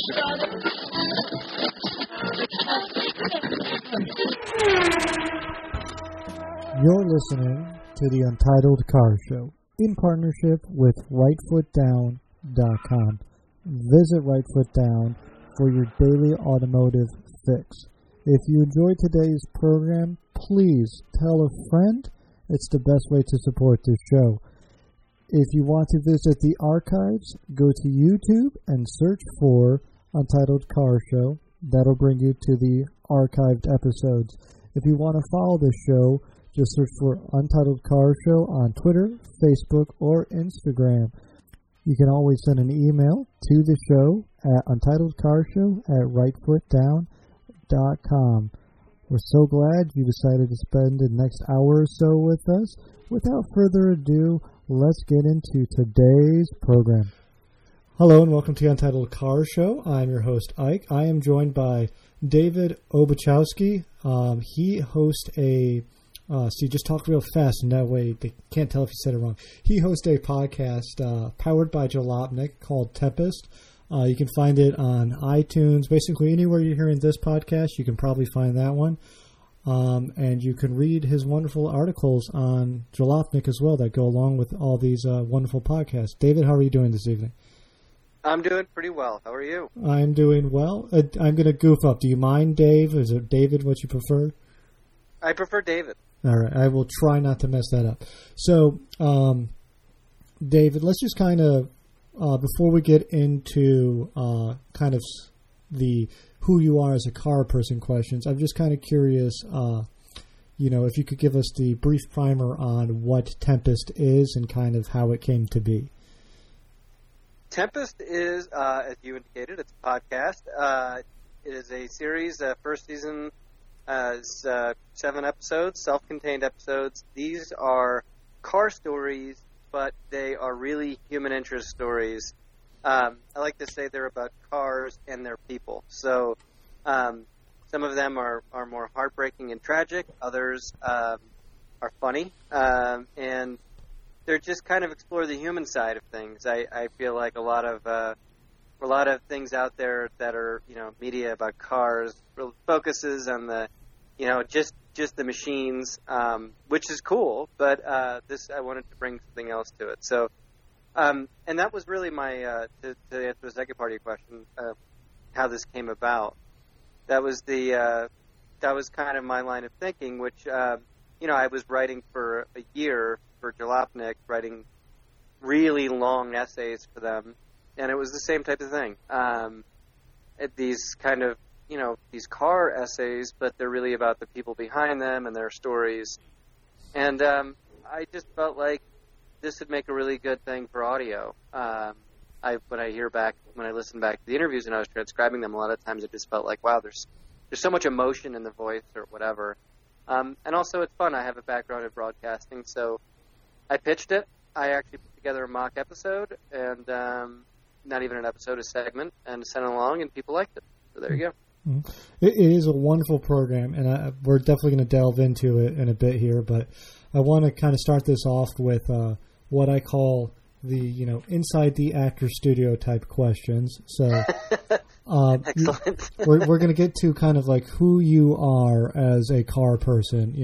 You're listening to the Untitled Car Show in partnership with RightFootDown.com. Visit RightFootDown for your daily automotive fix. If you enjoyed today's program, please tell a friend. It's the best way to support this show. If you want to visit the archives, go to YouTube and search for Untitled Car Show. That'll bring you to the archived episodes. If you want to follow the show, just search for Untitled Car Show on Twitter, Facebook, or Instagram. You can always send an email to the show at untitledcarshow@rightfootdown.com. We're so glad you decided to spend the next hour or so with us. Without further ado, let's get into today's program. Hello and welcome to the Untitled Car Show. I'm your host, Ike. I am joined by David Obuchowski. He hosts a... so you just talk real fast, and that way they can't tell if you said it wrong. He hosts a podcast powered by Jalopnik called Tempest. You can find it on iTunes. Basically, anywhere you're hearing this podcast, you can probably find that one. And you can read his wonderful articles on Jalopnik as well that go along with all these wonderful podcasts. David, how are you doing this evening? I'm doing pretty well. How are you? I'm doing well. I'm going to goof up. Do you mind, Dave? Is it David what you prefer? I prefer David. All right. I will try not to mess that up. So, David, let's just kind of, before we get into kind of the who you are as a car person questions, I'm just kind of curious, if you could give us the brief primer on what Tempest is and kind of how it came to be. Tempest is, as you indicated, it's a podcast. It is a series. First season is 7 episodes, self-contained episodes. These are car stories, but they are really human interest stories. I like to say they're about cars and their people. So some of them are more heartbreaking and tragic. Others are funny. And they're just kind of explore the human side of things. I feel like a lot of things out there that are, media about cars focuses on the, just the machines, which is cool, but this I wanted to bring something else to it. So, and that was really my to answer the second part of your question, how this came about. That was kind of my line of thinking, which I was writing for a year for Jalopnik, writing really long essays for them, and it was the same type of thing. These kind of these car essays, but they're really about the people behind them and their stories. And I just felt like this would make a really good thing for audio. When I listen back to the interviews and I was transcribing them, a lot of times it just felt like, wow, there's so much emotion in the voice or whatever. And also it's fun. I have a background in broadcasting, so I pitched it. I actually put together a mock episode, and not even an episode, a segment, and sent it along, and people liked it. So there you go. It is a wonderful program, and we're definitely going to delve into it in a bit here, but I want to kind of start this off with what I call the, inside the actor studio type questions. So excellent. we're going to get to kind of like who you are as a car person,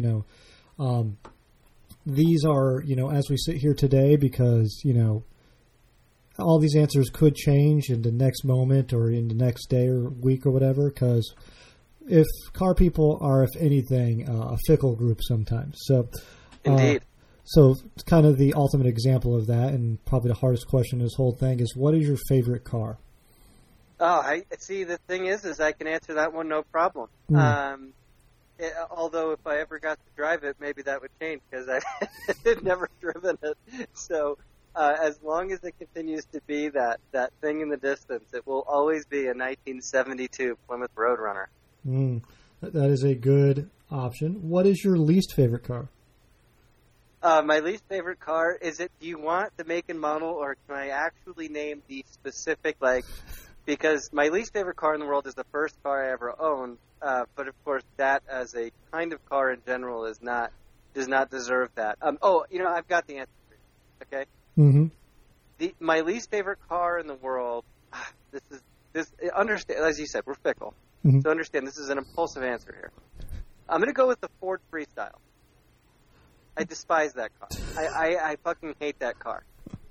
These are, as we sit here today, because, all these answers could change in the next moment or in the next day or week or whatever, because if car people are, if anything, a fickle group sometimes. So, indeed. So it's kind of the ultimate example of that, and probably the hardest question in this whole thing is, what is your favorite car? Oh, I see. The thing is I can answer that one no problem. Although if I ever got to drive it, maybe that would change because I've never driven it. So as long as it continues to be that thing in the distance, it will always be a 1972 Plymouth Roadrunner. That is a good option. What is your least favorite car? My least favorite car, do you want the make and model, or can I actually name the specific, because my least favorite car in the world is the first car I ever owned, but of course that as a kind of car in general does not deserve that. I've got the answer for you, okay? Mm-hmm. My least favorite car in the world, this is understand, as you said, we're fickle. Mm-hmm. So understand, this is an impulsive answer here. I'm going to go with the Ford Freestyle. I despise that car. I fucking hate that car.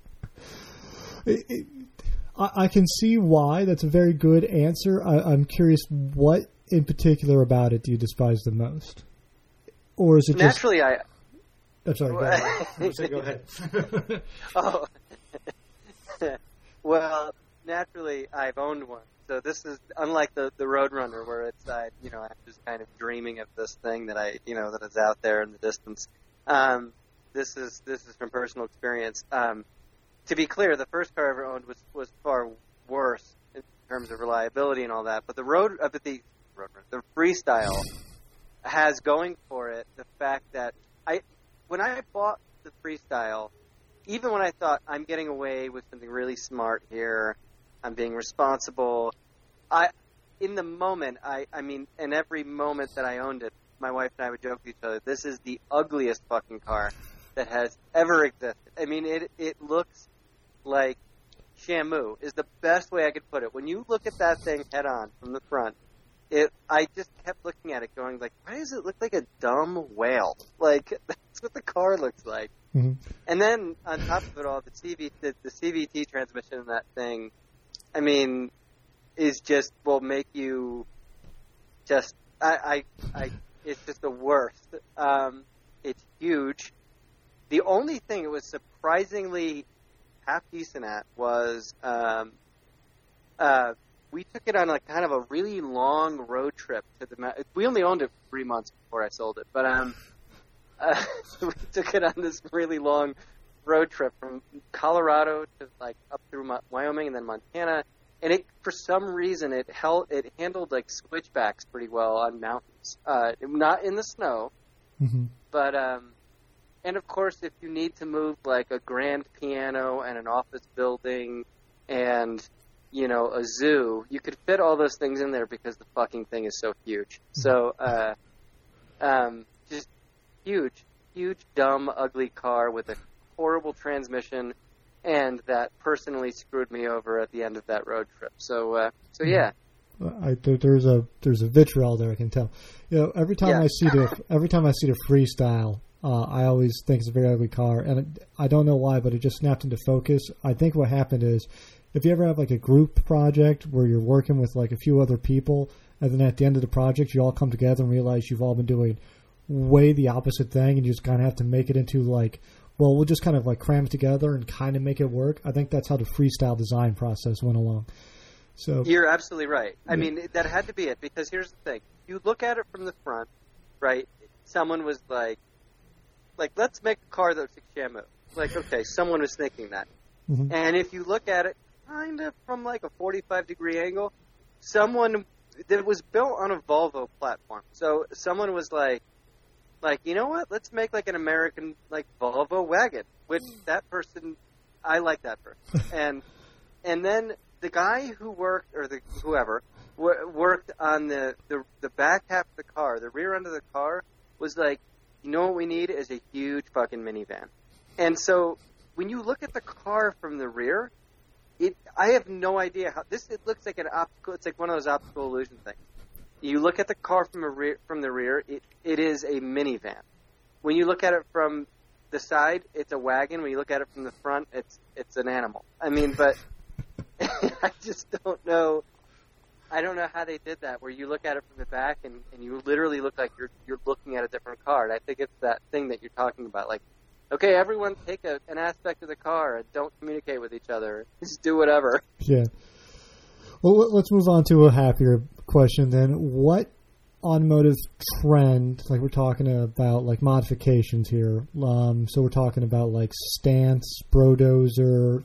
I can see why. That's a very good answer. I'm curious, what in particular about it do you despise the most? Or is it naturally just... I'm sorry, go ahead. Go ahead. Oh. Well, naturally, I've owned one. So this is unlike the Roadrunner, where it's I'm just kind of dreaming of this thing that that is out there in the distance. This is from personal experience. To be clear, the first car I ever owned was far worse in terms of reliability and all that. But the Freestyle has going for it the fact that when I bought the Freestyle, even when I thought I'm getting away with something really smart here, I'm being responsible, in the moment, in every moment that I owned it, my wife and I would joke to each other, this is the ugliest fucking car that has ever existed. I mean, it looks like Shamu is the best way I could put it. When you look at that thing head on from the front, I just kept looking at it going like, why does it look like a dumb whale? Like, that's what the car looks like. Mm-hmm. And then on top of it all, the CVT transmission in that thing, I mean, is just, will make you just, it's just the worst. It's huge. The only thing it was surprisingly half decent at was, we took it on kind of a really long road trip to the. We only owned it for 3 months before I sold it, but we took it on this really long road trip from Colorado to up through Wyoming and then Montana, and for some reason it handled switchbacks pretty well on mountains, not in the snow, mm-hmm. but and of course if you need to move a grand piano and an office building and a zoo, you could fit all those things in there because the fucking thing is so huge. So, just huge, dumb, ugly car with a horrible transmission, and that personally screwed me over at the end of that road trip. So yeah. There's a vitriol there, I can tell. Every time I see the Freestyle, I always think it's a very ugly car, and I don't know why, but it just snapped into focus. I think what happened is, if you ever have a group project where you're working with a few other people, and then at the end of the project you all come together and realize you've all been doing way the opposite thing, and you just kind of have to make it into we'll just kind of cram it together and kind of make it work. I think that's how the Freestyle design process went along. So you're absolutely right. I mean, that had to be it, because here's the thing: you look at it from the front, right? Someone was like, let's make a car that looks like Shamu. Okay, someone was thinking that, mm-hmm. and if you look at it kind of from a 45-degree angle, someone that was built on a Volvo platform. So someone was like, you know what? Let's make an American Volvo wagon. Which that person, I like that person. and then the guy who worked, or whoever worked on the back half of the car, the rear end of the car, was like, you know what we need is a huge fucking minivan. And so when you look at the car from the rear, I have no idea how it looks like an optical. It's one of those optical illusion things. You look at the car from the rear, it is a minivan. When you look at it from the side, it's a wagon. When you look at it from the front, it's an animal. I mean, but I just don't know. I don't know how they did that, where you look at it from the back and you literally look like you're looking at a different car. And I think it's that thing that you're talking about, okay, everyone take an aspect of the car and don't communicate with each other. Just do whatever. Yeah. Well, let's move on to a happier question then. What automotive trend, we're talking about modifications here, so we're talking about Stance, Brodozer,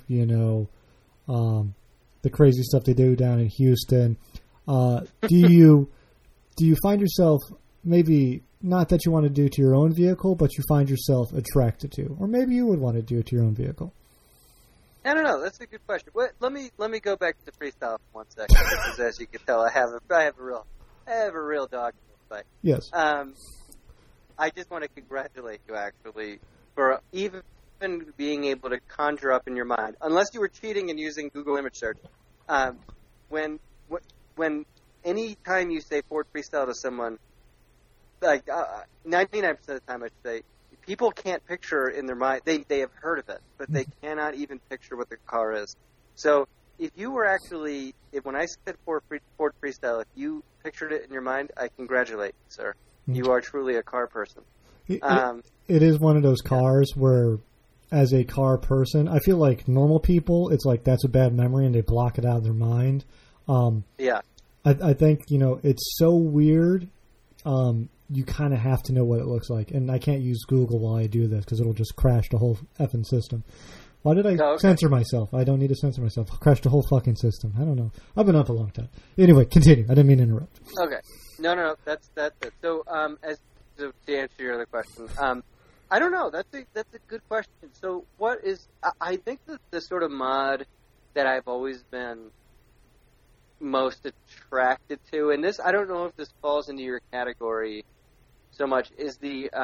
the crazy stuff they do down in Houston. Do you find yourself, maybe not that you want to do to your own vehicle, but you find yourself attracted to, or maybe you would want to do it to your own vehicle? I don't know. That's a good question. Let me go back to the Freestyle for 1 second, because as you can tell, I have a real dog in this fight. Yes. I just want to congratulate you actually for even being able to conjure up in your mind, unless you were cheating and using Google image search, when any time you say Ford Freestyle to someone, like 99% of the time, I'd say people can't picture in their mind. They have heard of it, but they cannot even picture what the car is. So if you were actually, when I said Ford Freestyle, if you pictured it in your mind, I congratulate you, sir. You are truly a car person. It is one of those cars where, as a car person, I feel like normal people, it's like that's a bad memory and they block it out of their mind. Yeah. I think, it's so weird. You kind of have to know what it looks like. And I can't use Google while I do this because it'll just crash the whole effing system. Why did I censor myself? I don't need to censor myself. I'll crash the whole fucking system. I don't know. I've been up a long time. Anyway, continue. I didn't mean to interrupt. Okay. No. That's it. So, to answer your other question, I don't know. That's a good question. So, what is? I think that the sort of mod that I've always been most attracted to, and this, I don't know if this falls into your category so much, is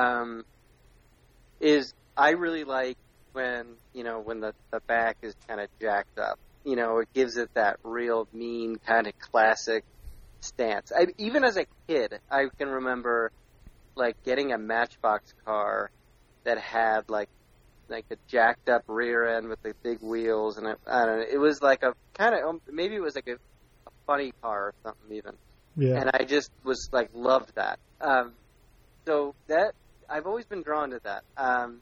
I really like when the back is kind of jacked up. It gives it that real mean kind of classic stance. Even as a kid, I can remember like getting a Matchbox car that had like a jacked up rear end with the big wheels, and I don't know, it was like a kind of, maybe it was like a funny car or something even. Yeah. And I just was like, loved that. So that, I've always been drawn to that.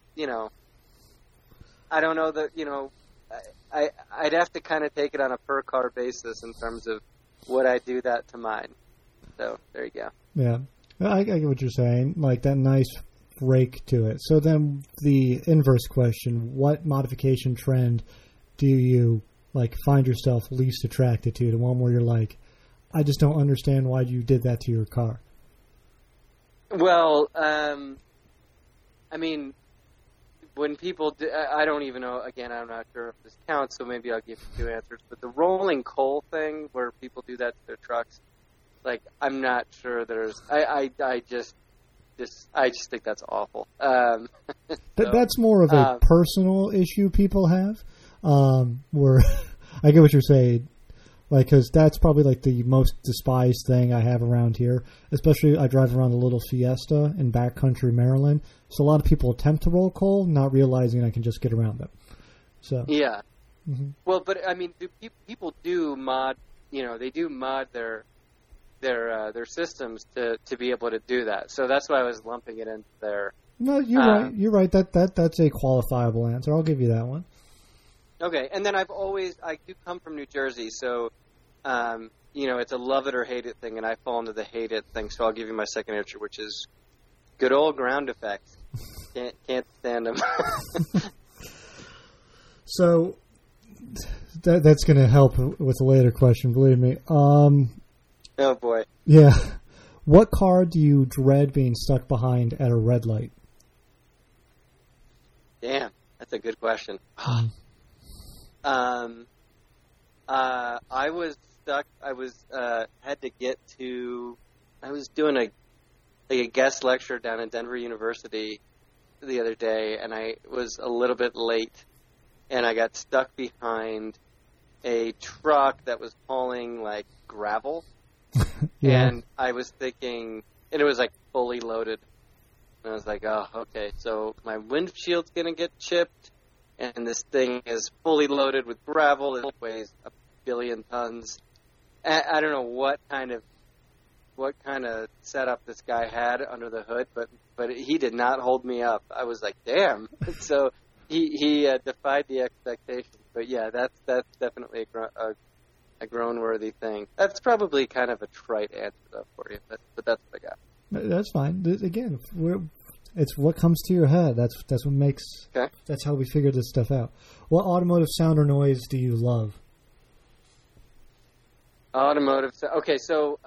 I don't know that, I'd have to kind of take it on a per car basis in terms of would I do that to mine. So there you go. Yeah. I get what you're saying, like that nice rake to it. So then the inverse question, what modification trend do you find yourself least attracted to? The one where you're like, I just don't understand why you did that to your car. Well, I mean, when people do, I don't even know, again, I'm not sure if this counts, so maybe I'll give you two answers, but the rolling coal thing where people do that to their trucks, I'm not sure there's, I just think that's awful. That's more of a personal issue people have, where I get what you're saying, because that's probably the most despised thing I have around here. Especially, I drive around a little Fiesta in backcountry Maryland, so a lot of people attempt to roll coal, not realizing I can just get around them. So yeah, well, but I mean, people do mod? They do mod their systems to be able to do that. So that's why I was lumping it into there. No, you're right. You're right. That's a qualifiable answer. I'll give you that one. Okay, and then I do come from New Jersey, so it's a love it or hate it thing, and I fall into the hate it thing. So I'll give you my second answer, which is good old ground effects. Can't stand them. So that's going to help with the later question, believe me. Oh boy. Yeah. What car do you dread being stuck behind at a red light? Damn, that's a good question. I was stuck. I was had to get to. I was doing a guest lecture down at Denver University the other day, and I was a little bit late, and I got stuck behind a truck that was hauling gravel. Yeah. And I was thinking, and it was fully loaded. And I was like, oh, okay, so my windshield's going to get chipped, and this thing is fully loaded with gravel. It weighs 1 billion tons. I don't know what kind of setup this guy had under the hood, but he did not hold me up. I was like, damn. So he defied the expectations. But yeah, that's definitely a groan-worthy thing. That's probably kind of a trite answer, though, for you, but that's what I got. That's fine. Again, it's what comes to your head. That's what makes. Okay. That's how we figure this stuff out. What automotive sound or noise do you love? Automotive. Okay, so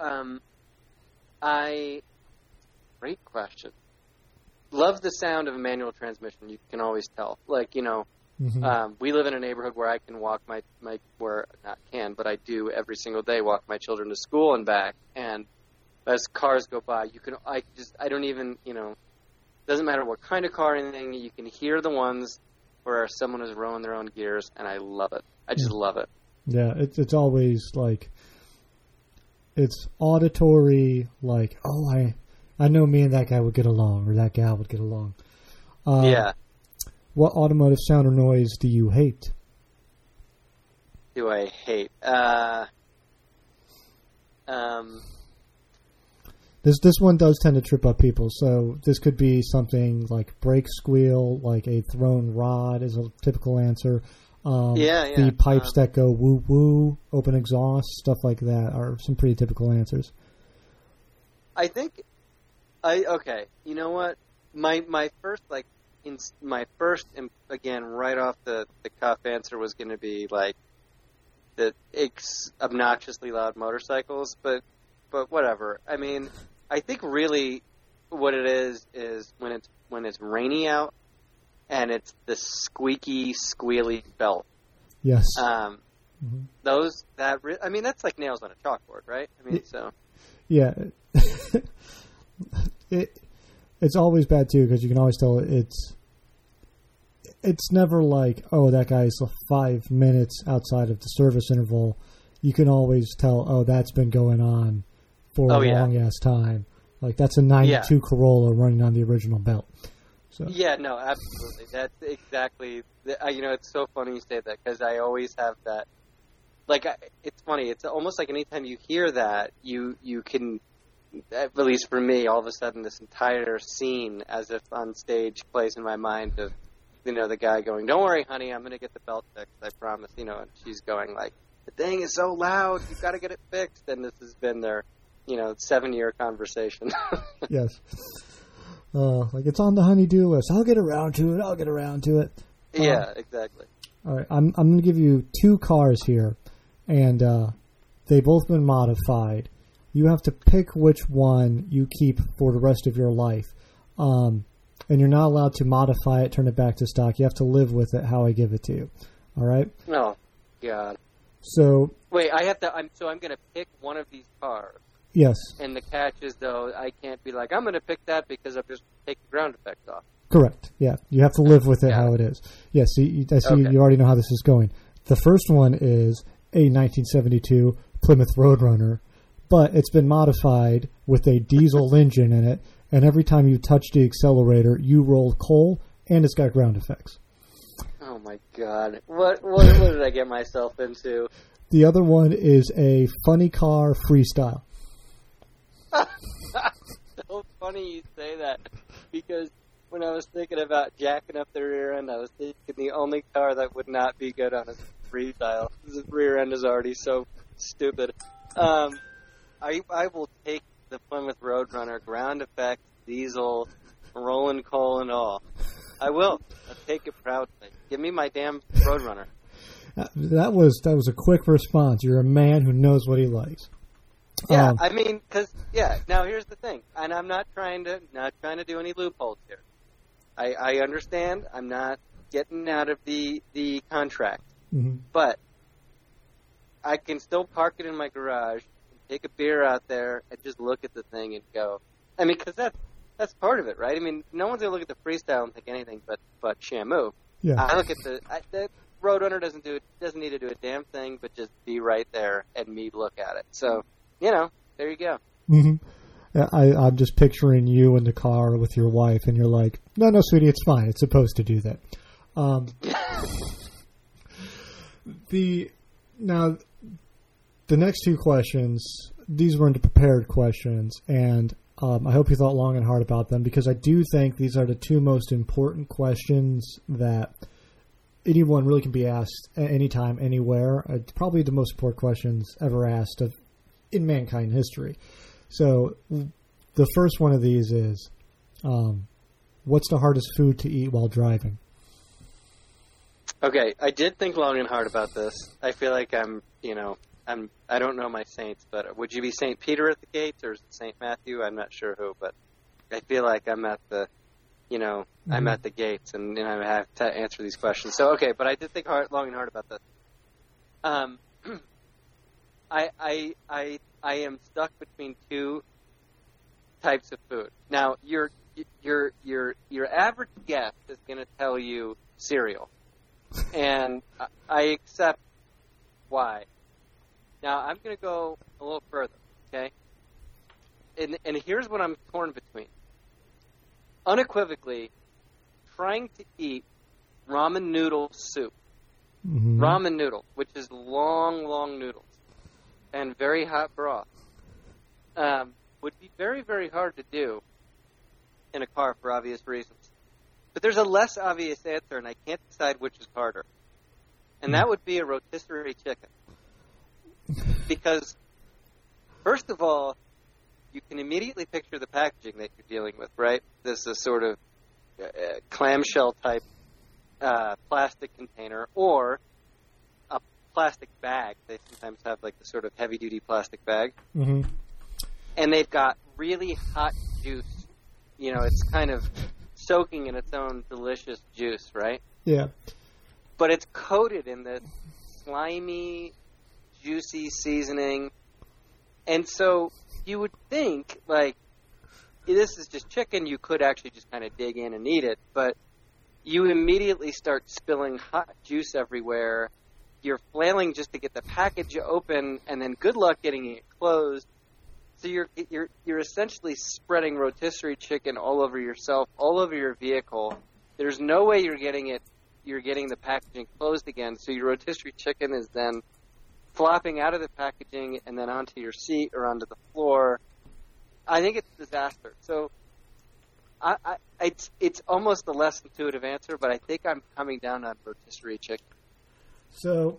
great question. Love the sound of a manual transmission. You can always tell. We live in a neighborhood where I can walk but I do every single day walk my children to school and back. And as cars go by, I don't even, doesn't matter what kind of car or anything, you can hear the ones where someone is rowing their own gears, and I love it. I just love it. Yeah, it's always it's auditory, like, oh, I know me and that guy would get along, or that gal would get along. Yeah. What automotive sound or noise do you hate? Do I hate? This one does tend to trip up people, so this could be something like brake squeal, like a thrown rod is a typical answer. The pipes that go woo-woo, open exhaust, stuff like that are some pretty typical answers. I think, okay, you know what? My first, again, right off the cuff answer was going to be, like, the obnoxiously loud motorcycles, but whatever. I mean, I think really what it is when it's rainy out and it's the squeaky, squealy belt. Yes. That's like nails on a chalkboard, right? I mean, so. Yeah. It's always bad too because you can always tell it's never like, oh, that guy's 5 minutes outside of the service interval. You can always tell, oh, that's been going on for a long-ass time. Like, that's a 92 Corolla running on the original belt. So. Yeah, no, absolutely. That's exactly... it's so funny you say that, because I always have that... Like, it's funny. It's almost like anytime you hear that, you can... At least for me, all of a sudden, this entire scene, as if on stage, plays in my mind of, the guy going, "Don't worry, honey, I'm going to get the belt fixed, I promise." And she's going like, "The thing is so loud, you've got to get it fixed." And this has been their, 7-year conversation. Yes. Like, it's on the honey-do list. I'll get around to it. Yeah, exactly. All right, I'm going to give you 2 cars here, and they've both been modified. You have to pick which one you keep for the rest of your life. And you're not allowed to modify it, turn it back to stock. You have to live with it how I give it to you. All right? Oh, God. So... Wait, I'm going to pick one of these cars. Yes. And the catch is, though, I can't be like, I'm going to pick that because I've just taken ground effects off. Correct. Yeah. You have to live with it how it is. Yes, I see you already know how this is going. The first one is a 1972 Plymouth Roadrunner, but it's been modified with a diesel engine in it, and every time you touch the accelerator, you roll coal, and it's got ground effects. Oh, my God. What did I get myself into? The other one is a funny car freestyle. So funny you say that, because when I was thinking about jacking up the rear end, I was thinking the only car that would not be good on a freestyle. The rear end is already so stupid. I will take the Plymouth Roadrunner, ground effect, diesel, rolling coal and all. I will. I'll take it proudly. Give me my damn Roadrunner. That was a quick response. You're a man who knows what he likes. Yeah, now here's the thing, and I'm not trying to do any loopholes here. I understand. I'm not getting out of the contract, but I can still park it in my garage, take a beer out there, and just look at the thing and go. I mean, because that's part of it, right? I mean, no one's gonna look at the freestyle and think anything but Shamu. Yeah. I look at the Roadrunner doesn't need to do a damn thing, but just be right there and me look at it. So. There you go. Mm-hmm. I'm just picturing you in the car with your wife, and you're like, no, sweetie, it's fine. It's supposed to do that. The next 2 questions, these weren't prepared questions, and I hope you thought long and hard about them, because I do think these are the 2 most important questions that anyone really can be asked at any time, anywhere. It's probably the most important questions ever asked in mankind history. So the first one of these is, what's the hardest food to eat while driving? Okay, I did think long and hard about this. I feel like I don't know my saints, but would you be St. Peter at the gates or St. Matthew? I'm not sure who, but I feel like I'm at the, I'm at the gates, and I have to answer these questions. So, okay, but I did think long and hard about this. I am stuck between 2 types of food. Now, your average guest is going to tell you cereal, and I accept why. Now, I'm going to go a little further. Okay, here's what I'm torn between. Unequivocally, trying to eat ramen noodle soup, ramen noodle, which is long, long noodles, and very hot broth, would be very, very hard to do in a car for obvious reasons. But there's a less obvious answer, and I can't decide which is harder. And that would be a rotisserie chicken. Because, first of all, you can immediately picture the packaging that you're dealing with, right? This is sort of clamshell type plastic container, or a plastic bag. They sometimes have like the sort of heavy duty plastic bag. Mm-hmm. And they've got really hot juice. You know, it's kind of soaking in its own delicious juice, right? Yeah. But it's coated in this slimy, juicy seasoning. And so you would think, like, this is just chicken, you could actually just kind of dig in and eat it, but you immediately start spilling hot juice everywhere. You're flailing just to get the package open, and then good luck getting it closed. So you're essentially spreading rotisserie chicken all over yourself, all over your vehicle. There's no way you're getting the packaging closed again. So your rotisserie chicken is then flopping out of the packaging and then onto your seat or onto the floor. I think it's a disaster. So it's almost a less intuitive answer, but I think I'm coming down on rotisserie chicken. So,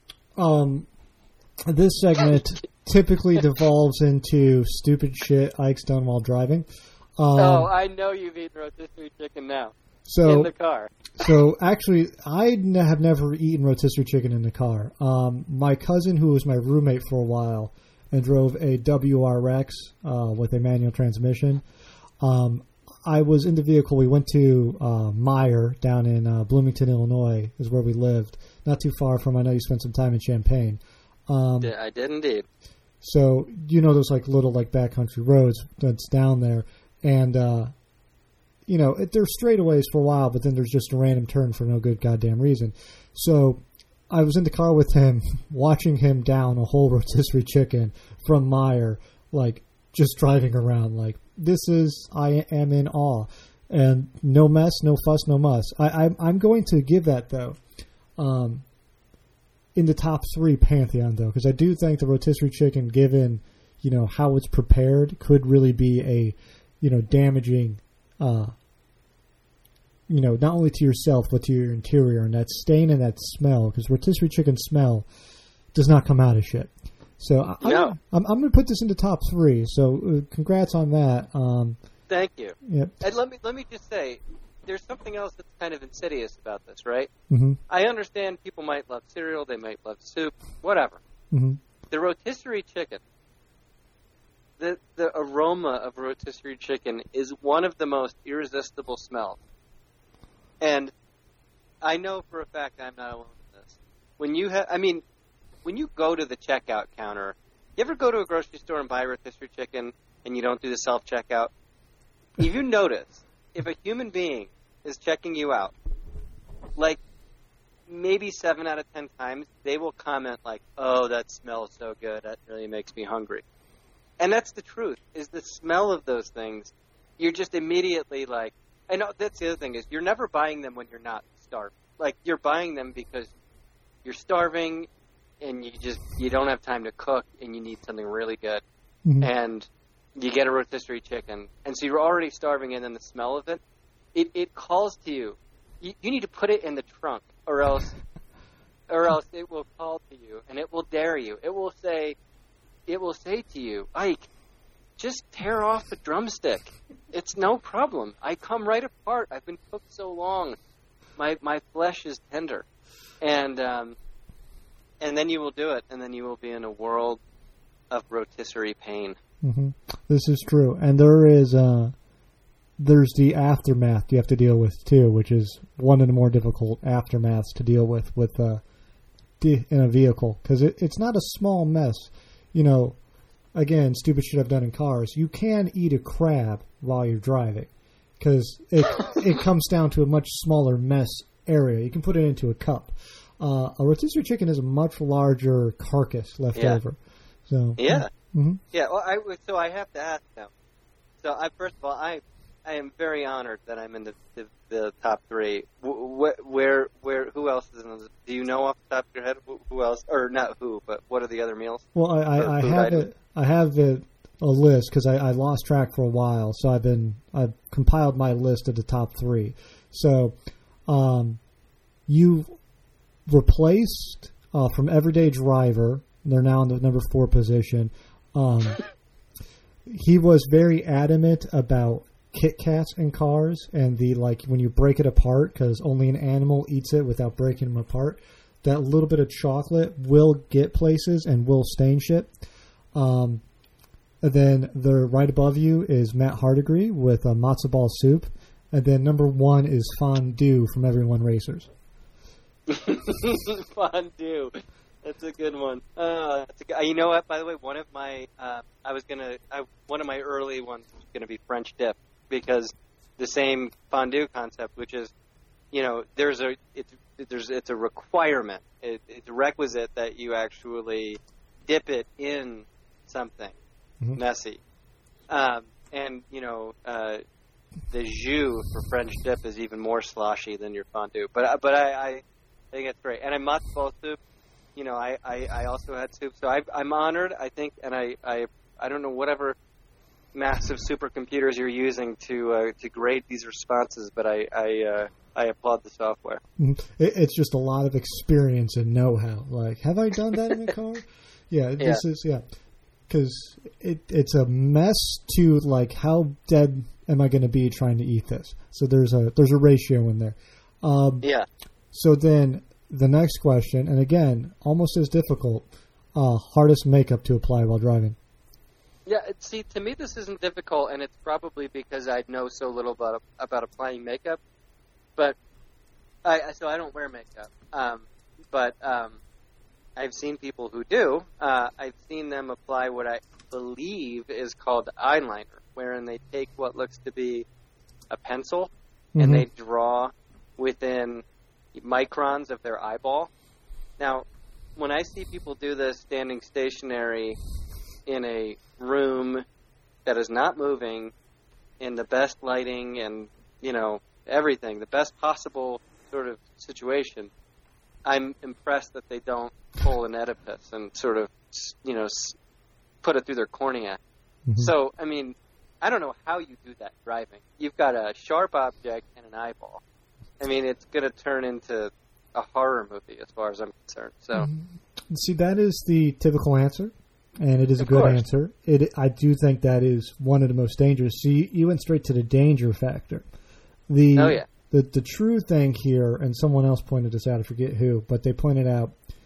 this segment typically devolves into stupid shit Ike's done while driving. I know you've eaten rotisserie chicken now. So, in the car. So, actually, I have never eaten rotisserie chicken in the car. My cousin, who was my roommate for a while and drove a WRX with a manual transmission, I was in the vehicle. We went to Meijer down in Bloomington, Illinois, is where we lived. Not too far from, I know you spent some time in Champaign. I did indeed. So, you know those like little like backcountry roads that's down there. And, you know, they're straightaways for a while, but then there's just a random turn for no good goddamn reason. So I was in the car with him, watching him down a whole rotisserie chicken from Meijer, like just driving around like, I am in awe. And no mess, no fuss, no muss. I'm going to give that, though, in the top 3 pantheon, though, because I do think the rotisserie chicken, given, you know, how it's prepared, could really be a, you know, damaging, you know, not only to yourself, but to your interior, and that stain and that smell, because rotisserie chicken smell does not come out of shit. So I'm going to put this into top 3. So congrats on that. Thank you. Yep. And let me just say, there's something else that's kind of insidious about this, right? Mm-hmm. I understand people might love cereal, they might love soup, whatever. Mm-hmm. The rotisserie chicken, the aroma of rotisserie chicken is one of the most irresistible smells. And I know for a fact I'm not alone in this. When you go to the checkout counter, you ever go to a grocery store and buy rotisserie chicken and you don't do the self-checkout? If you notice, if a human being is checking you out, like maybe 7 out of 10 times, they will comment like, "Oh, that smells so good. That really makes me hungry." And that's the truth, is the smell of those things. You're just immediately like, I know that's the other thing is you're never buying them when you're not starving. Like you're buying them because you're starving and you don't have time to cook and you need something really good. Mm-hmm. And you get a rotisserie chicken, and so you're already starving, and then the smell of it calls to you. You need to put it in the trunk, or else it will call to you, and it will dare you. It will say to you, "Ike, just tear off a drumstick. It's no problem. I come right apart. I've been cooked so long. My flesh is tender." And then you will do it, and then you will be in a world of rotisserie pain. Mm-hmm. This is true, and there's the aftermath you have to deal with too, which is one of the more difficult aftermaths to deal with in a vehicle, because it's not a small mess. You know, again, stupid shit I've done in cars. You can eat a crab while you're driving, because it comes down to a much smaller mess area. You can put it into a cup. A rotisserie chicken is a much larger carcass left over. So yeah. Mm-hmm. Yeah, well, so I have to ask now, So first of all, I am very honored that I'm in the top three. Where who else is in the, do you know off the top of your head who else, or not who, but what are the other meals? Well, I have it. I have it a list because I lost track for a while. So I've compiled my list of the top three. So, you replaced from Everyday Driver. They're now in the number 4 position. He was very adamant about Kit Kats in cars and the, like, when you break it apart, because only an animal eats it without breaking them apart, that little bit of chocolate will get places and will stain shit. And then right above you is Matt Hardigree with matzo ball soup. And then number 1 is Fondue from Everyone Racers. Fondue. That's a good one. You know what? By the way, one of my one of my early ones was going to be French dip, because the same fondue concept, which is, you know, it's a requirement. It's a requisite that you actually dip it in something messy, and you know, the jus for French dip is even more sloshy than your fondue. But I think it's great, and matzo ball soup. You know, I also had soup, so I'm honored, I think, and I don't know whatever massive supercomputers you're using to grade these responses, but I applaud the software. It's just a lot of experience and know-how. Like, have I done that in a car? Because it's a mess to, like, how dead am I going to be trying to eat this? So there's a ratio in there. So then the next question, and again, almost as difficult, hardest makeup to apply while driving. Yeah, see, to me this isn't difficult, and it's probably because I know so little about applying makeup. But so I don't wear makeup. But I've seen people who do. I've seen them apply what I believe is called eyeliner, wherein they take what looks to be a pencil and they draw within microns of their eyeball. Now, when I see people do this standing stationary in a room that is not moving, in the best lighting and, you know, everything, the best possible sort of situation, I'm impressed that they don't pull an Oedipus and sort of, you know, put it through their cornea. So, I mean, I don't know how you do that driving. You've got a sharp object and an eyeball. I mean, it's going to turn into a horror movie as far as I'm concerned. So, see, that is the typical answer, and it is a good answer. I do think that is one of the most dangerous. See, you went straight to the danger factor. The true thing here, and someone else pointed this out, I forget who, but they pointed out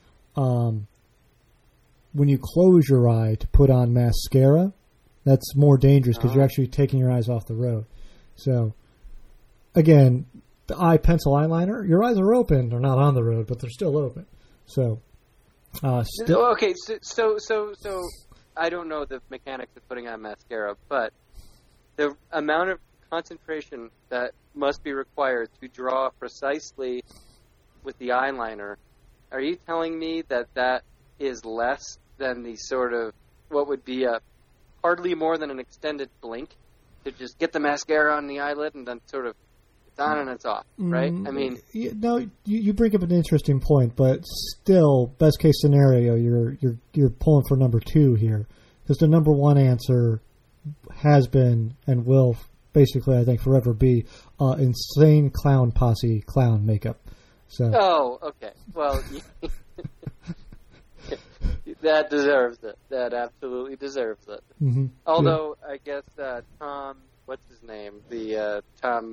when you close your eye to put on mascara, that's more dangerous because you're actually taking your eyes off the road. So, again, the pencil eyeliner, your eyes are open. They're not on the road, but they're still open. So, okay. So I don't know the mechanics of putting on mascara, but the amount of concentration that must be required to draw precisely with the eyeliner, are you telling me that is less than the sort of what would be a hardly more than an extended blink to just get the mascara on the eyelid and then sort of it's on and it's off, right? I mean, you bring up an interesting point, but still, best case scenario, you're pulling for number 2 here, because the number 1 answer has been and will basically, I think, forever be insane clown posse clown makeup. So. Oh, okay. Well, that deserves it. That absolutely deserves it. Although, I guess Tom, what's his name? The Tom.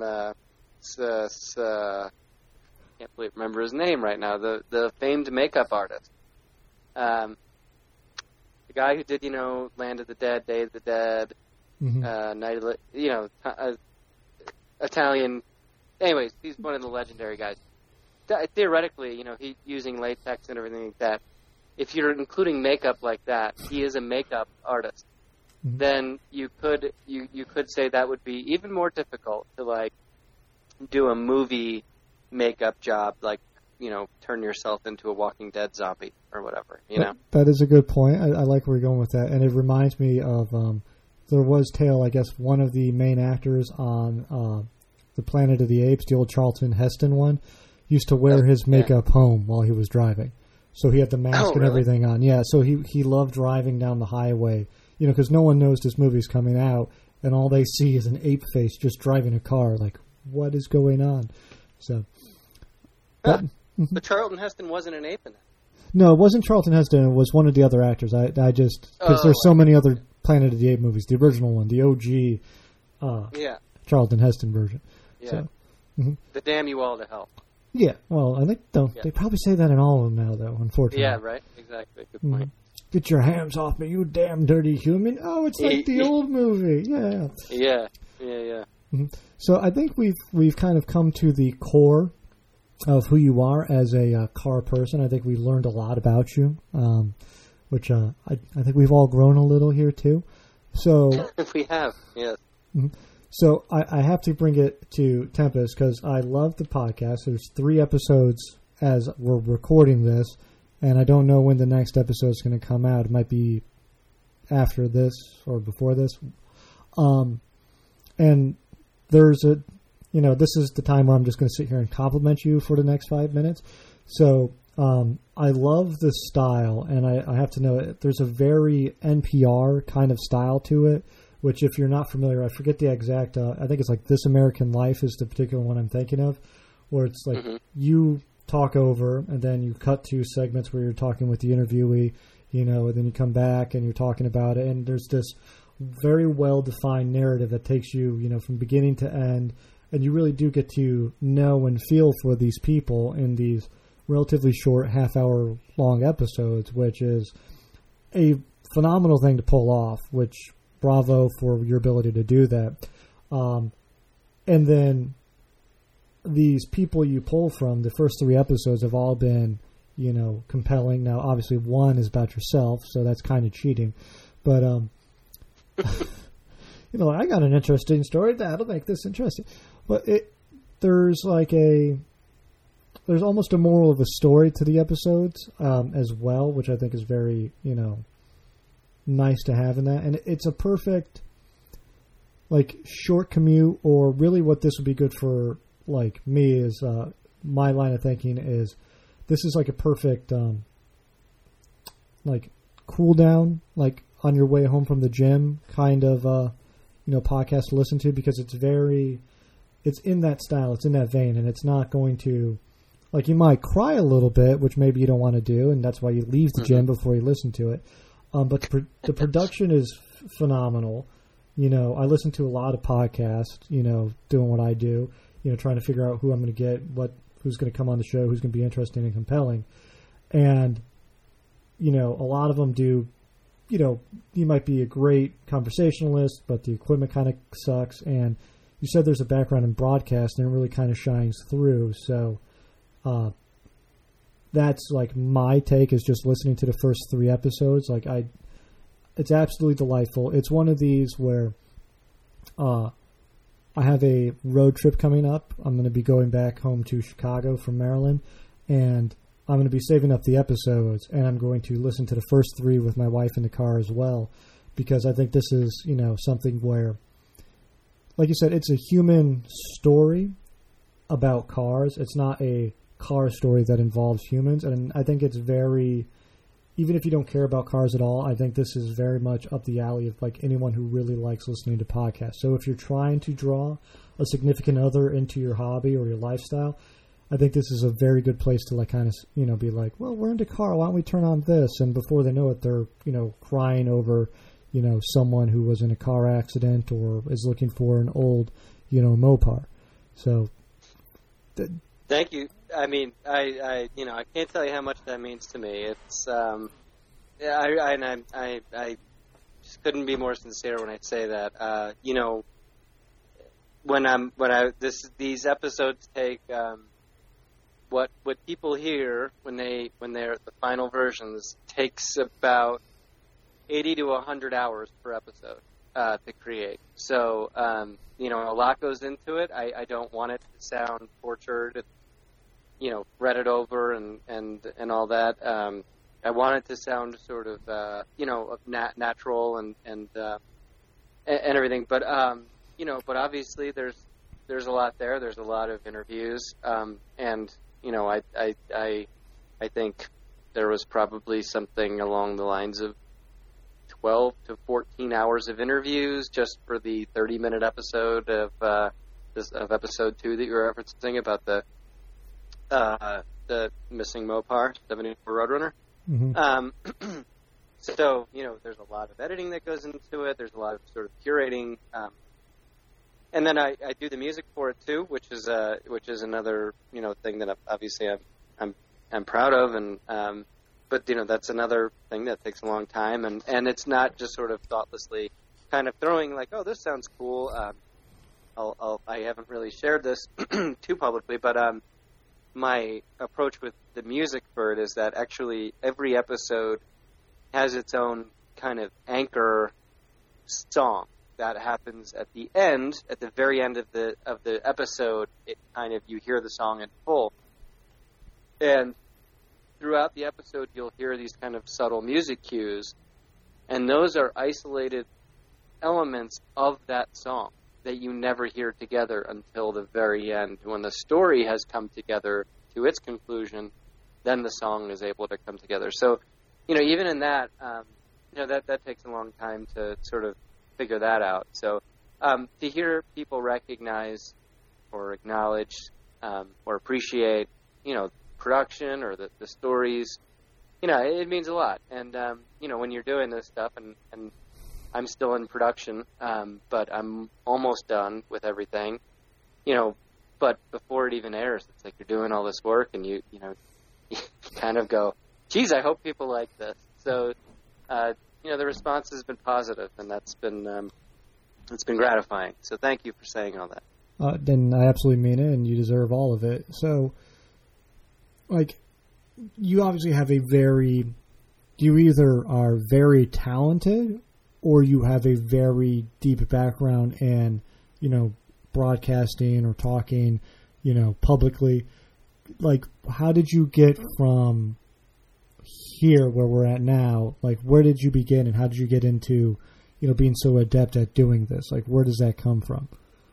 Can't remember his name right now. The famed makeup artist, the guy who did, you know, Land of the Dead, Day of the Dead, Night of the, Italian. Anyways, he's one of the legendary guys. Theoretically, you know, he using latex and everything like that. If you're including makeup like that, he is a makeup artist. Then you could say that would be even more difficult to, like, do a movie makeup job, like, you know, turn yourself into a Walking Dead zombie or whatever, you know? That is a good point. I like where you're going with that. And it reminds me of there was tale, I guess, one of the main actors on the Planet of the Apes, the old Charlton Heston one, used to wear his makeup home while he was driving. So he had the mask and everything on. Yeah, so he loved driving down the highway, because no one knows this movie's coming out, and all they see is an ape face just driving a car. Like, what is going on? So, but Charlton Heston wasn't an ape in that. No, it wasn't Charlton Heston. It was one of the other actors. I just because there's so many other Planet of the Apes movies. The original one, the OG, Charlton Heston version. Yeah. So, the damn you all to hell. Yeah. Well, I think they probably say that in all of them now, though. Unfortunately. Yeah. Right. Exactly. Good point. Get your hands off me, you damn dirty human! Oh, it's like the old movie. Yeah. Yeah. So I think we've kind of come to the core of who you are as a car person. I think we learned a lot about you, which I think we've all grown a little here too. So we have, yes. So I have to bring it to Tempest because I love the podcast. There's 3 episodes as we're recording this, and I don't know when the next episode is going to come out. It might be after this or before this. And there's this is the time where I'm just going to sit here and compliment you for the next 5 minutes. So I love the style, and I have to know there's a very NPR kind of style to it, which if you're not familiar, I forget the exact, I think it's like This American Life is the particular one I'm thinking of, where it's like you talk over and then you cut to segments where you're talking with the interviewee, and then you come back and you're talking about it, and there's this very well-defined narrative that takes you, from beginning to end, and you really do get to know and feel for these people in these relatively short half-hour long episodes, which is a phenomenal thing to pull off, which bravo for your ability to do that. And then these people you pull from, the first 3 episodes have all been, compelling. Now, obviously, one is about yourself, so that's kind of cheating. But, I got an interesting story. That'll make this interesting. But there's almost a moral of a story to the episodes as well, which I think is very, nice to have in that. And it's a perfect, short commute, or really what this would be good for, me is my line of thinking is this is like a perfect, cool down, on your way home from the gym kind of, podcast to listen to, because it's in that style, it's in that vein, and it's not going to, you might cry a little bit, which maybe you don't want to do, and that's why you leave the gym before you listen to it. But the production is phenomenal. I listen to a lot of podcasts, doing what I do, trying to figure out who I'm going to get, who's going to come on the show, who's going to be interesting and compelling. And, a lot of them do, you might be a great conversationalist, but the equipment kind of sucks. And you said there's a background in broadcast, and it really kind of shines through. So that's my take, is just listening to the first 3 episodes. It's absolutely delightful. It's one of these where I have a road trip coming up. I'm going to be going back home to Chicago from Maryland, and I'm going to be saving up the episodes, and I'm going to listen to the first 3 with my wife in the car as well, because I think this is, something where, like you said, it's a human story about cars. It's not a car story that involves humans, and I think it's very, even if you don't care about cars at all, I think this is very much up the alley of anyone who really likes listening to podcasts. So if you're trying to draw a significant other into your hobby or your lifestyle, I think this is a very good place to be well, we're into car, why don't we turn on this? And before they know it, they're, crying over, someone who was in a car accident or is looking for an old, Mopar. So thank you. I mean, I can't tell you how much that means to me. It's, I just couldn't be more sincere when I say that. These episodes take, what people hear when they're at the final versions takes about 80 to 100 hours per episode to create. So, a lot goes into it. I don't want it to sound tortured, read it over and all that. I want it to sound sort of, natural and and everything. But but obviously there's a lot there. There's a lot of interviews, and I think there was probably something along the lines of 12 to 14 hours of interviews just for the 30-minute episode of episode 2 that you were referencing about the missing Mopar 74 Roadrunner. Mm-hmm. So there's a lot of editing that goes into it. There's a lot of sort of curating, and then I do the music for it too, which is another thing that obviously I'm proud of, and but that's another thing that takes a long time, and it's not just sort of thoughtlessly kind of throwing like, oh, this sounds cool. I haven't really shared this too publicly, but my approach with the music for it is that actually every episode has its own kind of anchor song that happens at the end, at the very end of the episode. It kind of, you hear the song in full, and throughout the episode you'll hear these kind of subtle music cues, and those are isolated elements of that song that you never hear together until the very end. When the story has come together to its conclusion, then the song is able to come together. So, even in that, that takes a long time to sort of figure that out. So, to hear people recognize or acknowledge or appreciate, production or the stories, it means a lot. And, when you're doing this stuff, and I'm still in production, but I'm almost done with everything, but before it even airs, it's like you're doing all this work, and you kind of go, geez, I hope people like this. So, the response has been positive, and that's been it's been gratifying. So thank you for saying all that. Then I absolutely mean it, and you deserve all of it. So, you obviously have you either are very talented or you have a very deep background in, broadcasting or talking, publicly. How did you get from here where we're at now? Where did you begin, and how did you get into, being so adept at doing this? Where does that come from?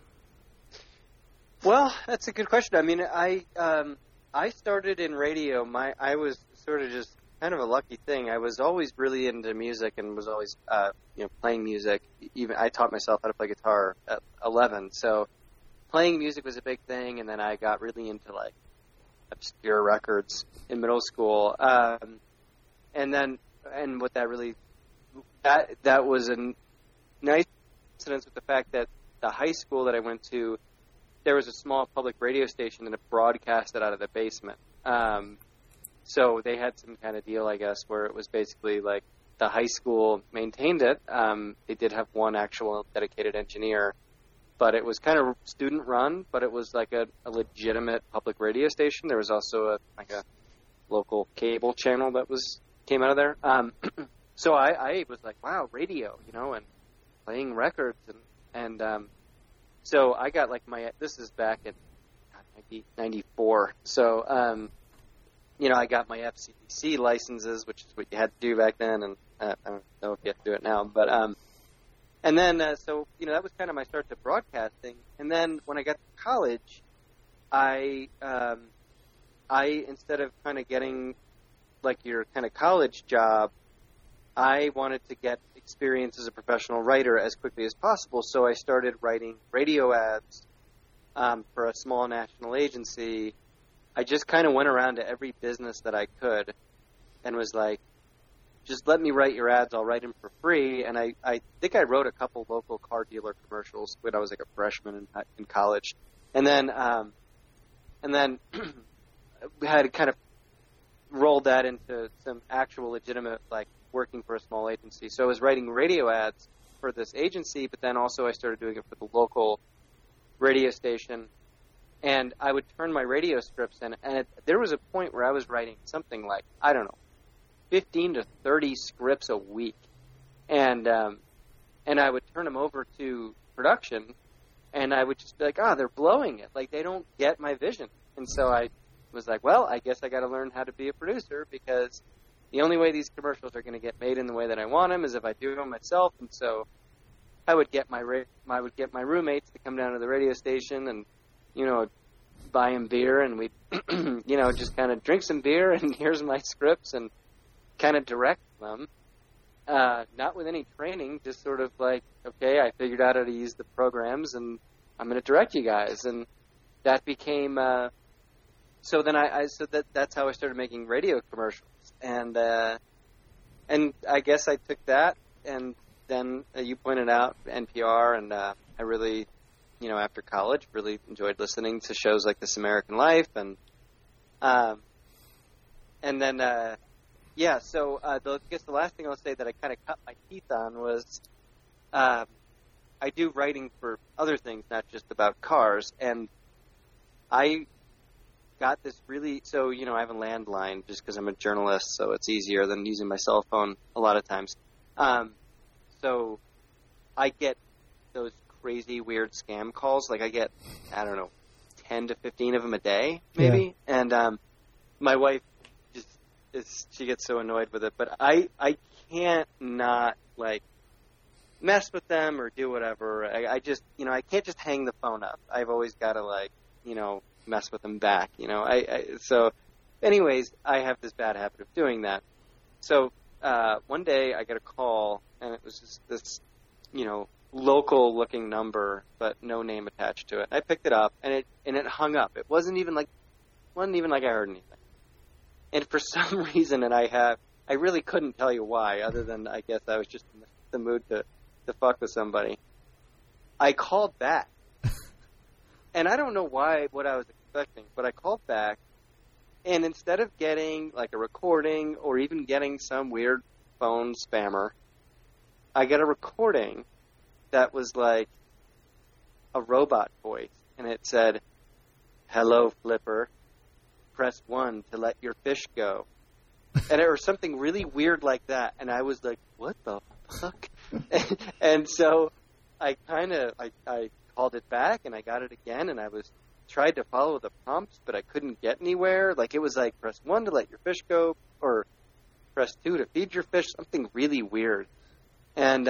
Well, that's a good question. I mean, I started in radio. I was sort of just kind of a lucky thing. I was always really into music and was always, playing music. Even I taught myself how to play guitar at 11. So playing music was a big thing. And then I got really into obscure records in middle school. And what that really, that was a nice coincidence with the fact that the high school that I went to, there was a small public radio station and it broadcasted out of the basement. So they had some kind of deal, I guess, where it was basically the high school maintained it. They did have one actual dedicated engineer, but it was kind of student run, but it was a legitimate public radio station. There was also a local cable channel that came out of there. So I was like, wow, radio, and playing records and so I got this is back in 1994. So, I got my FCC licenses, which is what you had to do back then, and I don't know if you have to do it now. But, and then, so, that was kind of my start to broadcasting. And then when I got to college, I instead of kind of getting your kind of college job, I wanted to get experience as a professional writer as quickly as possible, so I started writing radio ads for a small national agency. I just kind of went around to every business that I could and was like, just let me write your ads, I'll write them for free. And I think I wrote a couple local car dealer commercials when I was a freshman in college. And then we had kind of rolled that into some actual legitimate, working for a small agency. So I was writing radio ads for this agency, but then also I started doing it for the local radio station. And I would turn my radio scripts in, and there was a point where I was writing something 15 to 30 scripts a week. And I would turn them over to production, and I would just be like, they're blowing it. They don't get my vision. And so I was like, well, I guess I got to learn how to be a producer, because the only way these commercials are going to get made in the way that I want them is if I do them myself. And so I would get my roommates to come down to the radio station and, buy them beer, and we'd, just kind of drink some beer, and here's my scripts, and kind of direct them. Not with any training, just sort of like, okay, I figured out how to use the programs, and I'm going to direct you guys. And that became, so that's how I started making radio commercials. And I guess I took that, and then you pointed out NPR, and I really, after college, really enjoyed listening to shows like This American Life, and then, so I guess the last thing I'll say that I kind of cut my teeth on was I do writing for other things, not just about cars, and I got this really, so, I have a landline just because I'm a journalist, so it's easier than using my cell phone a lot of times. So I get those crazy, weird scam calls. Like I get, 10 to 15 of them a day, maybe. Yeah. And my wife she gets so annoyed with it. But I can't not, mess with them or do whatever. I just, I can't just hang the phone up. I've always got to, mess with them back, So anyways, I have this bad habit of doing that. So one day I get a call, and it was just this, local-looking number, but no name attached to it. I picked it up, and it hung up. It wasn't even like I heard anything. And for some reason, and I really couldn't tell you why, other than I guess I was just in the mood to fuck with somebody. I called back, and I don't know what I was expecting, but I called back, and instead of getting a recording or even getting some weird phone spammer, I got a recording that was like a robot voice, and it said, "Hello, Flipper. Press 1 to let your fish go." Or something really weird like that. And I was like, what the fuck? And so I called it back, and I got it again, and I tried to follow the prompts, but I couldn't get anywhere. It was like, press 1 to let your fish go, or press 2 to feed your fish, something really weird. And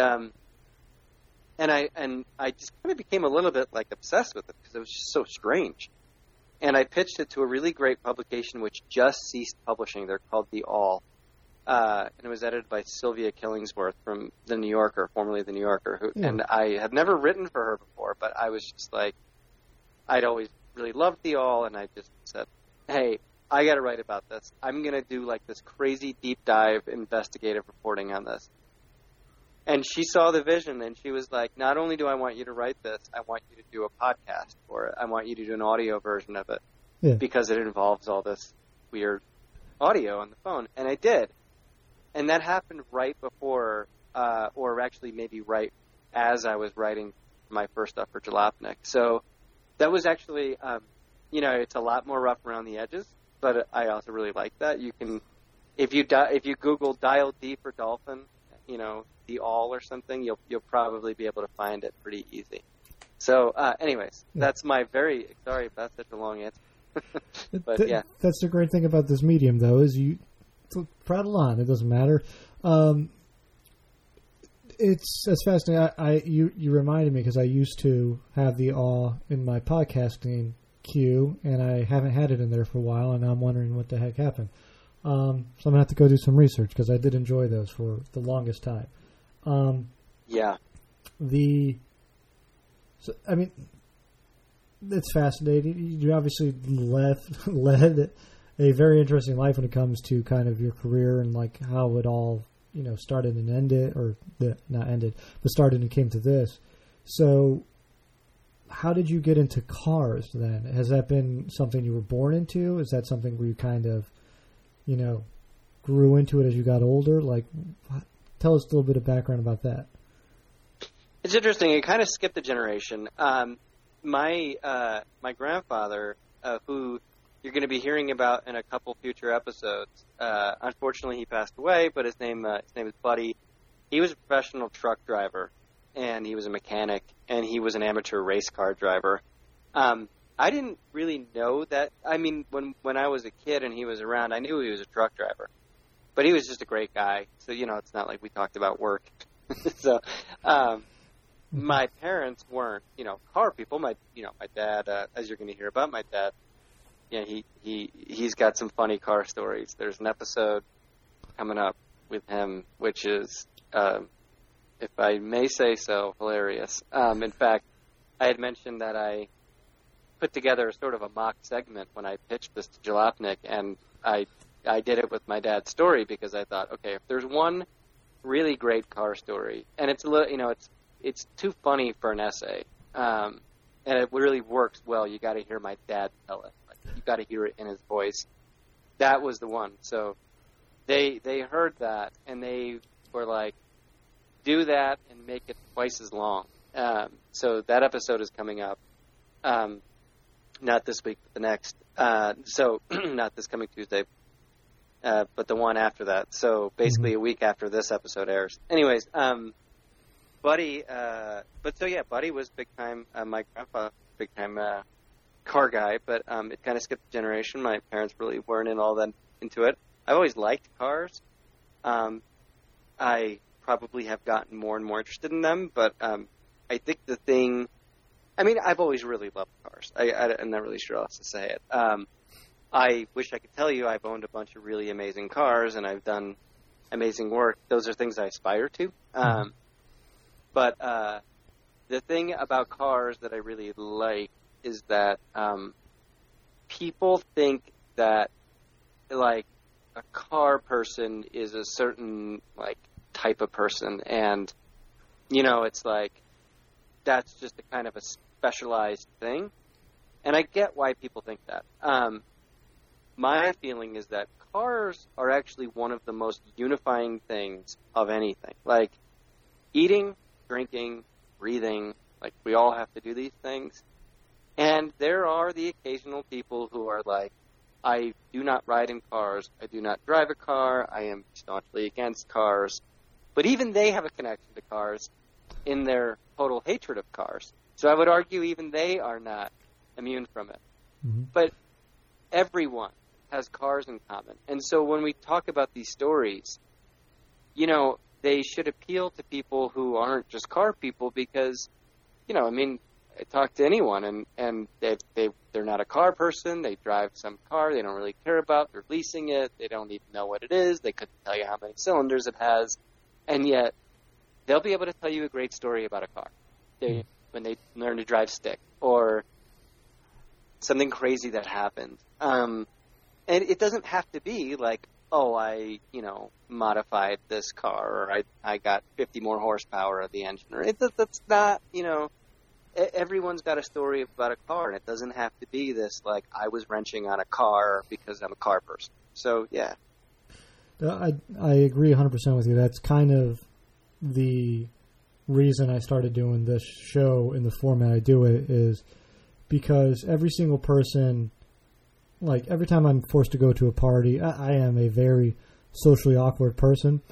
I just kind of became a little bit obsessed with it because it was just so strange. And I pitched it to a really great publication which just ceased publishing. They're called The All. And it was edited by Sylvia Killingsworth from The New Yorker, formerly The New Yorker. And I had never written for her before, but I was just I'd always really loved The All, and I just said, hey, I got to write about this. I'm going to do this crazy deep dive investigative reporting on this. And she saw the vision, and she was like, not only do I want you to write this, I want you to do a podcast for it. I want you to do an audio version of it because it involves all this weird audio on the phone. And I did. And that happened right before, or actually maybe right as I was writing my first stuff for Jalopnik. So that was actually, it's a lot more rough around the edges, but I also really like that. You can, if you Google Dial D for Dolphin, The All or something, you'll probably be able to find it pretty easy. So, anyways, that's my sorry about such a long answer. But yeah, that's the great thing about this medium, though, is you prattle on. It doesn't matter. It's fascinating. You reminded me because I used to have The All in my podcasting queue, and I haven't had it in there for a while, and I'm wondering what the heck happened. So I'm going to have to go do some research because I did enjoy those for the longest time. It's fascinating. You obviously led a very interesting life when it comes to kind of your career and how it all, started and ended, or not ended, but started and came to this. So how did you get into cars then? Has that been something you were born into? Is that something where you kind of, grew into it as you got older? Tell us a little bit of background about that. It's interesting. It kind of skipped a generation. My grandfather, who you're going to be hearing about in a couple future episodes, unfortunately he passed away, but his name is Buddy. He was a professional truck driver, and he was a mechanic, and he was an amateur race car driver. I didn't really know that. I mean, when I was a kid and he was around, I knew he was a truck driver. But he was just a great guy. So, it's not like we talked about work. So, my parents weren't, car people. My dad, as you're going to hear about my dad, he's got some funny car stories. There's an episode coming up with him, which is, if I may say so, hilarious. In fact, I had mentioned that I put together sort of a mock segment when I pitched this to Jalopnik, and I did it with my dad's story because I thought, okay, if there's one really great car story, and it's a little, it's too funny for an essay, and it really works well. You got to hear my dad tell it. You got to hear it in his voice. That was the one. So they heard that, and they were like, do that and make it twice as long. So that episode is coming up. Not this week, but the next. So not this coming Tuesday, but the one after that. So basically a week after this episode airs. Anyways, Buddy, Buddy was big time. My grandpa, big time car guy, but it kind of skipped a generation. My parents really weren't into it. I've always liked cars. I probably have gotten more and more interested in them, but I think I've always really loved cars. I'm not really sure how else to say it. I wish I could tell you I've owned a bunch of really amazing cars and I've done amazing work. Those are things I aspire to. But the thing about cars that I really like is that people think that, like, a car person is a certain, like, type of person. And, it's like that's just a kind of a specialized thing. And I get why people think that. My feeling is that cars are actually one of the most unifying things of anything. Like, eating, drinking, breathing, like, we all have to do these things. And there are the occasional people who are like, I do not ride in cars, I do not drive a car, I am staunchly against cars. But even they have a connection to cars in their total hatred of cars. So I would argue even they are not immune from it. Mm-hmm. But everyone has cars in common. And so when we talk about these stories, they should appeal to people who aren't just car people because, I talk to anyone and they're not a car person. They drive some car they don't really care about. They're leasing it. They don't even know what it is. They couldn't tell you how many cylinders it has. And yet they'll be able to tell you a great story about a car when they learn to drive stick or something crazy that happened. And it doesn't have to be like, oh, I modified this car or I got 50 more horsepower of the engine. Or that's not, everyone's got a story about a car, and it doesn't have to be this, like, I was wrenching on a car because I'm a car person. So, yeah. I agree 100% with you. That's kind of the reason I started doing this show in the format I do it is because every single person, like, every time I'm forced to go to a party, I am a very socially awkward person.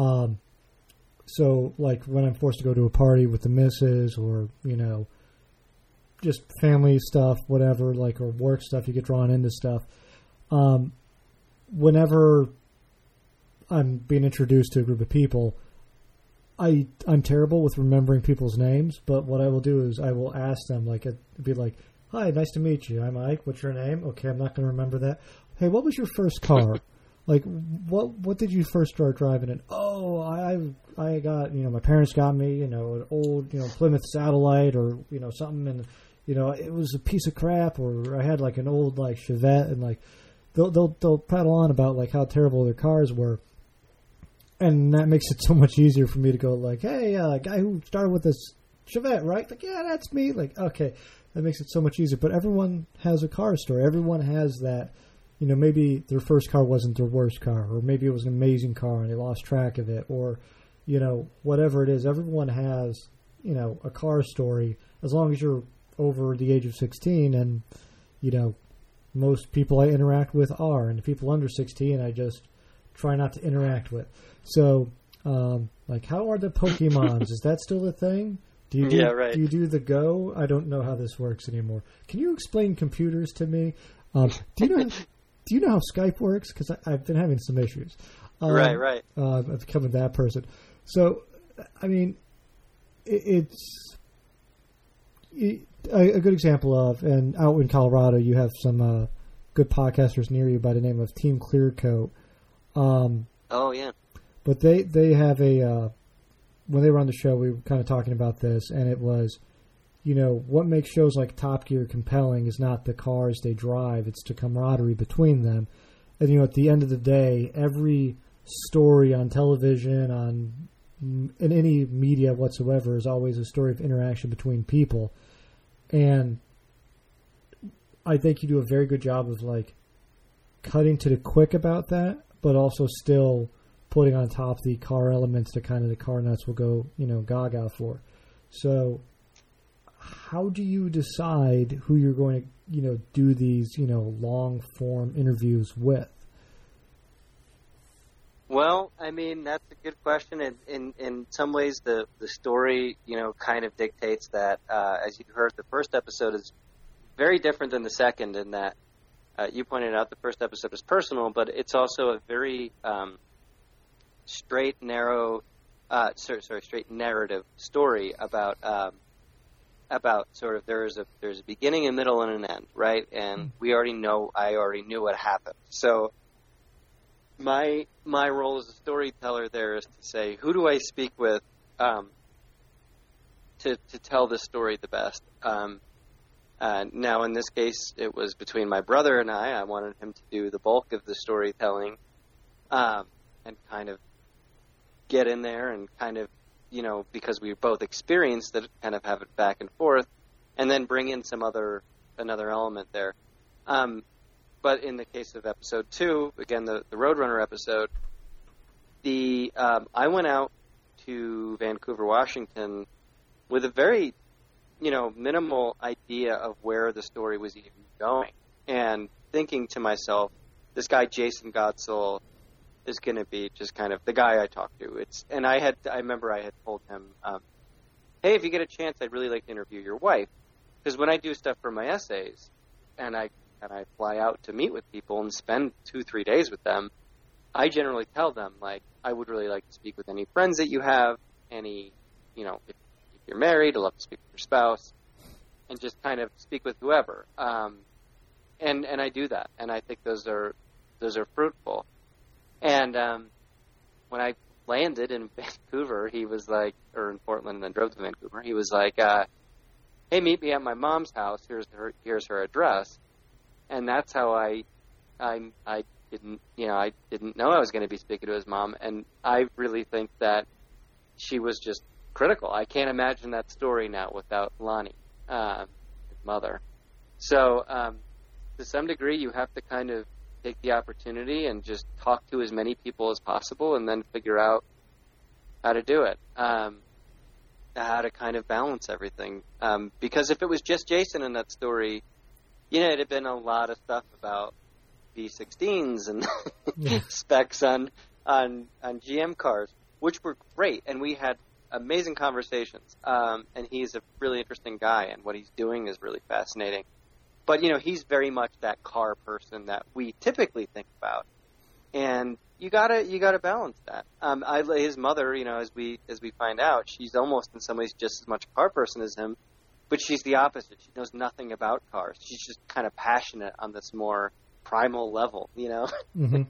So, like, when I'm forced to go to a party with the missus or, just family stuff, whatever, like, or work stuff, you get drawn into stuff. Whenever I'm being introduced to a group of people, I'm terrible with remembering people's names, but what I will do is I will ask them, like, it'd be like, hi, nice to meet you. I'm Ike. What's your name? Okay, I'm not going to remember that. Hey, what was your first car? Like, what did you first start driving in? Oh, I got, my parents got me, an old, Plymouth Satellite or, something, and, it was a piece of crap, or I had, like, an old, like, Chevette, and, like, they'll prattle on about, like, how terrible their cars were, and that makes it so much easier for me to go, like, hey, guy who started with this Chevette, right? Like, yeah, that's me. Like, okay, that makes it so much easier, but everyone has a car story. Everyone has that. Maybe their first car wasn't their worst car, or maybe it was an amazing car and they lost track of it, or, whatever it is. Everyone has, a car story as long as you're over the age of 16, and, most people I interact with are, and the people under 16 I just try not to interact with. So, like, how are the Pokemons? Is that still a thing? Do you do the Go? I don't know how this works anymore. Can you explain computers to me? Do you know how Skype works? Because I've been having some issues. Right. I've become that person. So, I mean, it's a good example of, and out in Colorado, you have some good podcasters near you by the name of Team Clearcoat. Oh yeah. But they have a when they were on the show, we were kind of talking about this, and it was, what makes shows like Top Gear compelling is not the cars they drive; it's the camaraderie between them. And at the end of the day, every story on television, in any media whatsoever, is always a story of interaction between people. And I think you do a very good job of cutting to the quick about that, but also still putting on top the car elements that kind of the car nuts will go, gaga for. So how do you decide who you're going to, do these, long form interviews with? Well, I mean, that's a good question. And in some ways, the story, kind of dictates that, as you heard, the first episode is very different than the second in that you pointed out the first episode is personal, but it's also a very straight narrative story about sort of there's a beginning, a middle, and an end, right? And I already knew what happened. So my role as a storyteller there is to say, who do I speak with to tell this story the best? Now, in this case, it was between my brother and I. I wanted him to do the bulk of the storytelling and kind of get in there and kind of, because we both experienced it, kind of have it back and forth, and then bring in another element there. But in the case of episode 2, again, the Roadrunner episode, I went out to Vancouver, Washington with a very, minimal idea of where the story was even going, and thinking to myself, this guy Jason Godsoul is going to be just kind of the guy I talk to. I remember I had told him, hey, if you get a chance, I'd really like to interview your wife, because when I do stuff for my essays, and I fly out to meet with people and spend 2-3 days with them, I generally tell them, I would really like to speak with any friends that you have, if you're married, I'd love to speak with your spouse, and just kind of speak with whoever. And I do that, and I think those are fruitful. And when I landed in Vancouver, he was like, or in Portland, and then drove to Vancouver, he was like, hey, meet me at my mom's house. Here's her address. And that's how I didn't know I was going to be speaking to his mom. And I really think that she was just critical. I can't imagine that story now without Lonnie, his mother. So to some degree, you have to kind of take the opportunity and just talk to as many people as possible, and then figure out how to do it, how to kind of balance everything. Because if it was just Jason in that story, it'd have been a lot of stuff about V16s and specs on GM cars, which were great, and we had amazing conversations. And he's a really interesting guy, and what he's doing is really fascinating. But, he's very much that car person that we typically think about. And you gotta balance that. His mother, as we find out, she's almost in some ways just as much a car person as him, but she's the opposite. She knows nothing about cars. She's just kind of passionate on this more primal level, Mm-hmm.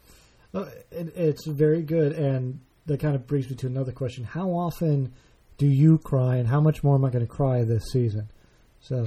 It's very good, and that kind of brings me to another question. How often do you cry, and how much more am I going to cry this season? So...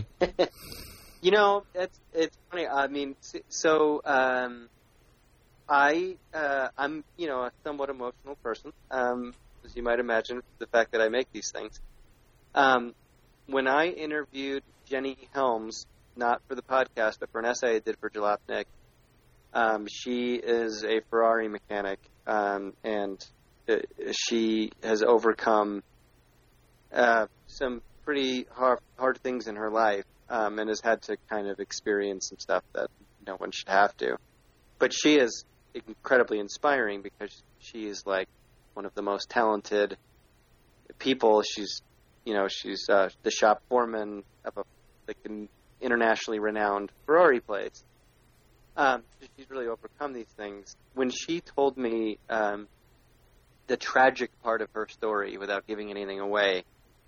it's funny. I mean, so I'm a somewhat emotional person, as you might imagine, the fact that I make these things. When I interviewed Jenny Helms, not for the podcast, but for an essay I did for Jalopnik, she is a Ferrari mechanic, and she has overcome some pretty hard things in her life. And has had to kind of experience some stuff that no one should have to. But she is incredibly inspiring because she is like one of the most talented people. She's the shop foreman of an internationally renowned Ferrari place. She's really overcome these things. When she told me the tragic part of her story, without giving anything away,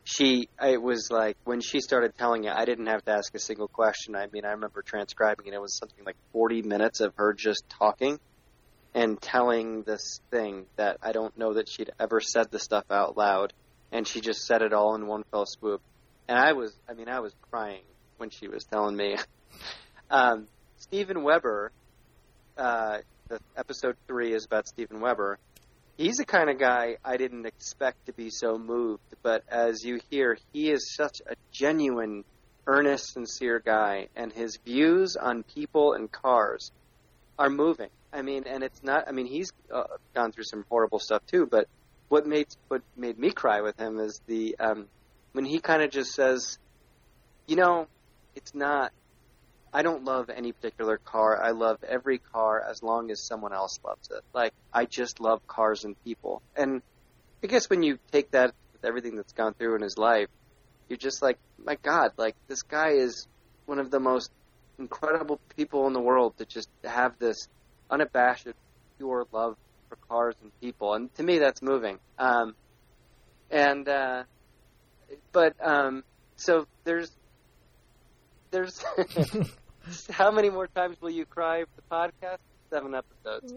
it was like when she started telling it, I didn't have to ask a single question. I mean, I remember transcribing it. It was something like 40 minutes of her just talking and telling this thing that I don't know that she'd ever said the stuff out loud. And she just said it all in one fell swoop. And I was crying when she was telling me. Steven Weber, the episode 3 is about Steven Weber. He's the kind of guy I didn't expect to be so moved, but as you hear, he is such a genuine, earnest, sincere guy, and his views on people and cars are moving. I mean, and it's not, I mean, he's gone through some horrible stuff too, but what made me cry with him is when he kind of just says, you know, it's not, I don't love any particular car. I love every car as long as someone else loves it. Like, I just love cars and people. And I guess when you take that with everything that's gone through in his life, you're just like, my God, like, this guy is one of the most incredible people in the world to just have this unabashed, pure love for cars and people. And to me, that's moving. So there's how many more times will you cry for the podcast? 7 episodes.